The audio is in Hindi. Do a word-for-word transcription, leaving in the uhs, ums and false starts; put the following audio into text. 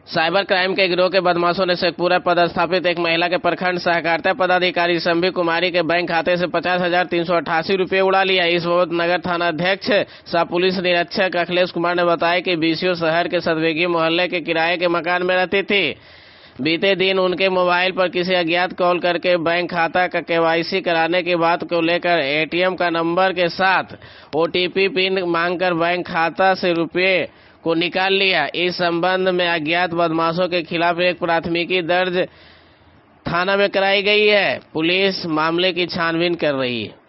साइबर क्राइम के गिरोह के बदमाशों ने शेखपुरा पदस्थापित एक महिला के प्रखंड सहकारिता पदाधिकारी शंभी कुमारी के बैंक खाते से पचास हजार तीन सौ अट्ठासी रूपये उड़ा लिया। इस बाबत नगर थाना अध्यक्ष सह पुलिस निरीक्षक अखिलेश कुमार ने बताया कि बीसीओ शहर के सतवेगी मोहल्ले के किराए के मकान में रहती थी। बीते दिन उनके मोबाइल पर किसी अज्ञात कॉल करके बैंक खाता का केवाईसी कराने की बात को लेकर एटीएम का नंबर के साथ ओटीपी पिन मांगकर बैंक खाता से रुपये को निकाल लिया। इस संबंध में अज्ञात बदमाशों के खिलाफ एक प्राथमिकी दर्ज थाना में कराई गई है। पुलिस मामले की छानबीन कर रही है।